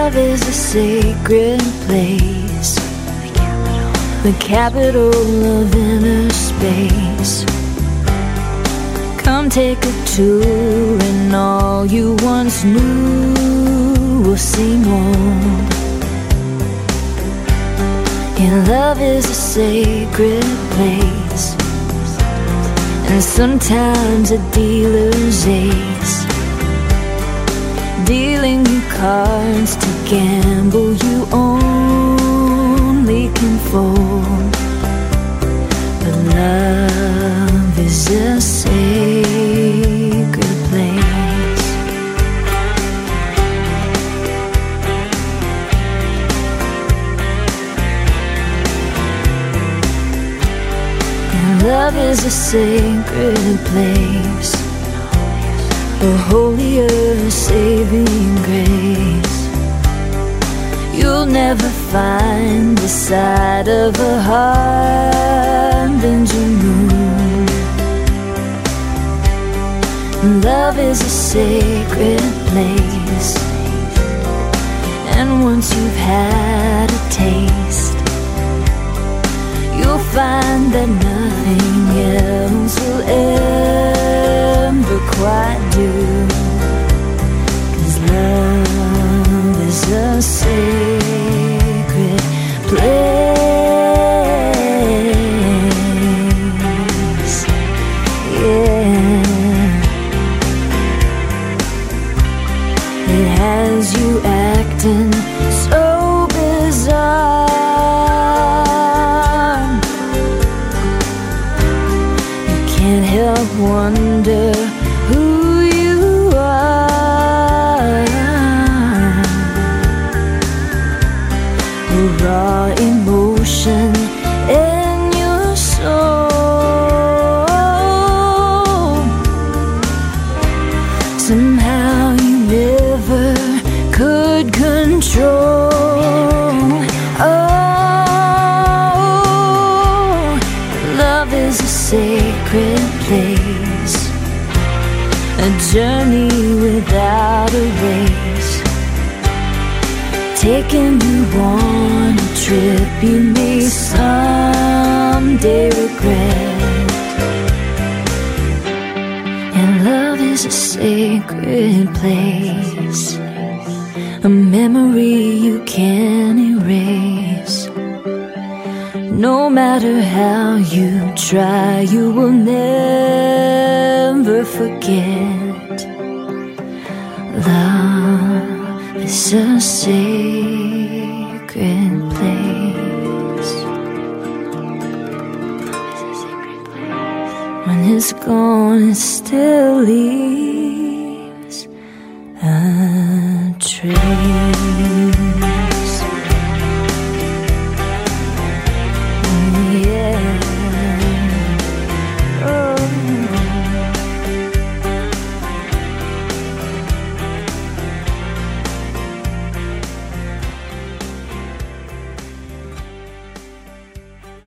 love is a sacred place, the capital of inner space. Come take a tour and all you once knew will seem old. Yeah, love is a sacred place, and sometimes a dealer's ace, dealing you cards to gamble you only can fold. But love is a sacred place. And love is a sacred place, a holier saving grace. You'll never find the side of a harbinging moon. Love is a sacred place, and once you've had a taste, you'll find that nothing else will ever quite do. 'Cause love is a sacred place. Yeah, it has you acting so bizarre. You can't help wonder who you are. A raw emotion in your soul. Somehow you never could control. Oh, love is a sacred place, a journey without a race, taking you on a trip you may someday regret. And love is a sacred place, a memory you can't erase. No matter how you try, you will never forget. Love is a sacred place. When it's gone, it still leaves a trace.